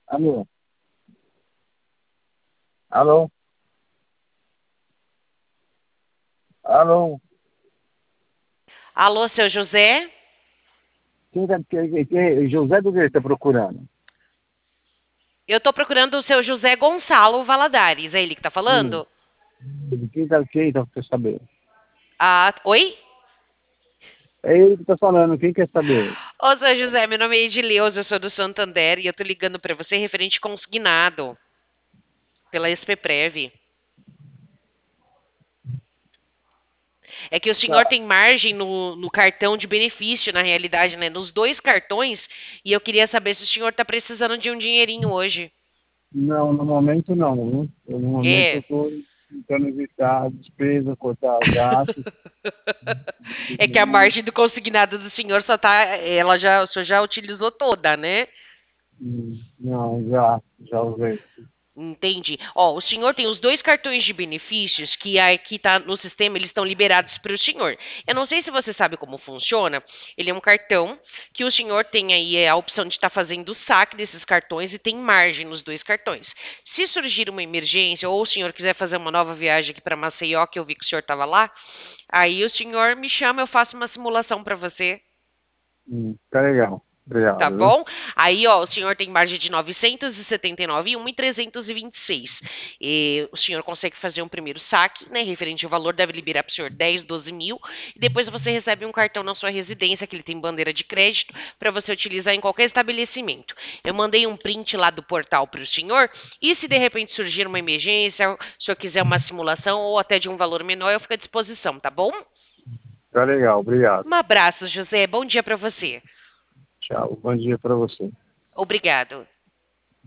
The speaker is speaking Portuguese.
Alô? Alô? Alô? Alô, seu José? José do que está procurando? Eu tô procurando o seu José Gonçalo Valadares. É ele que tá Sim. falando? Quem tá quer saber? Ah, oi? É ele que está falando, quem quer saber? Ô, seu José, meu nome é Edileuza, eu sou do Santander e eu tô ligando pra você referente consignado pela SPPrev. É que o senhor Tá. tem margem no cartão de benefício, na realidade, né? Nos dois cartões, e eu queria saber se o senhor tá precisando de um dinheirinho hoje. Não, no momento não, viu? No momento eu É. estou tentando evitar a despesa, cortar gastos. É que a margem do consignado do senhor só tá. O senhor já utilizou toda, né? Não, já usei. Entendi. Ó, o senhor tem os dois cartões de benefícios que aqui tá no sistema, eles estão liberados para o senhor. Eu não sei se você sabe como funciona. Ele é um cartão que o senhor tem aí a opção de estar fazendo o saque desses cartões e tem margem nos dois cartões. Se surgir uma emergência ou o senhor quiser fazer uma nova viagem aqui para Maceió, que eu vi que o senhor estava lá, aí o senhor me chama, eu faço uma simulação para você. Tá legal. Tá Obrigado, viu? bom? Aí, ó, o senhor tem margem de 979 e 1.326. E o senhor consegue fazer um primeiro saque, né? Referente ao valor, deve liberar para o senhor 10, 12 mil. E depois você recebe um cartão na sua residência, que ele tem bandeira de crédito, para você utilizar em qualquer estabelecimento. Eu mandei um print lá do portal para o senhor. E se de repente surgir uma emergência, se o senhor quiser uma simulação ou até de um valor menor, eu fico à disposição, tá bom? Tá legal, obrigado. Um abraço, José. Bom dia para você. Tchau. Bom dia para você. Obrigado.